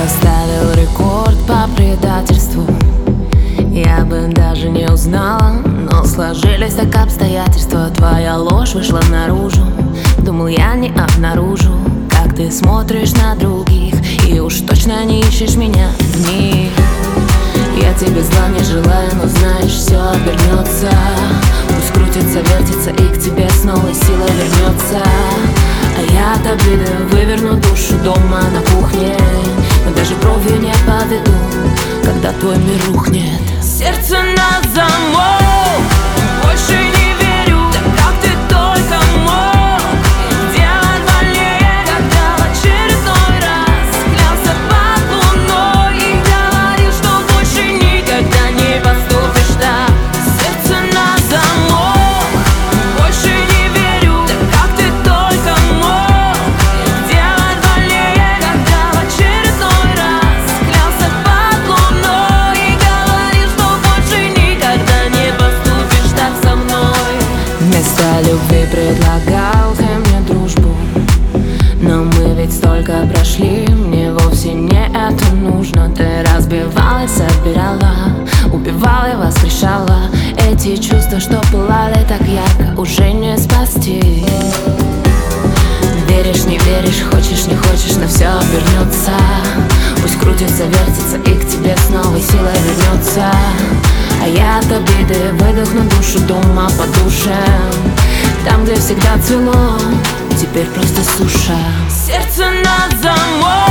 поставил рекорд по предательству. Я бы даже не узнала, но сложились так обстоятельства. Твоя ложь вышла наружу, думал, я не обнаружу, как ты смотришь на других, и уж точно не ищешь меня в них. Я тебе зла не желаю, но знаешь, все обернется. Пусть крутится, вертится и к тебе с новой силой вернется. А я от обиды выверну душу дома на кухне, но даже бровью не поведу, когда твой мир рухнет. Сердце на замок, больше не верю, да как ты только мог делать больнее, когда в очередной раз клялся под луной и говорил, что больше никогда не поступишь так. Сердце на замок, больше не верю, да как ты только мог делать больнее, когда в очередной раз клялся под луной и говорил, что больше никогда не поступишь так со мной. Вместо любви предлагал ты мне дружбу, но мы ведь столько прошли, мне вовсе не это нужно. Ты разбивала, собирала, убивала и воскрешала. Эти чувства, что пылали так ярко, уже не спасти. Веришь, не веришь, хочешь, не хочешь, но все обернется. Пусть крутится, вертится и к тебе с новой силой вернется. А я от обиды выдохну душу дома под душем. Там, где всегда цвело, теперь просто суша. Сердце на замок.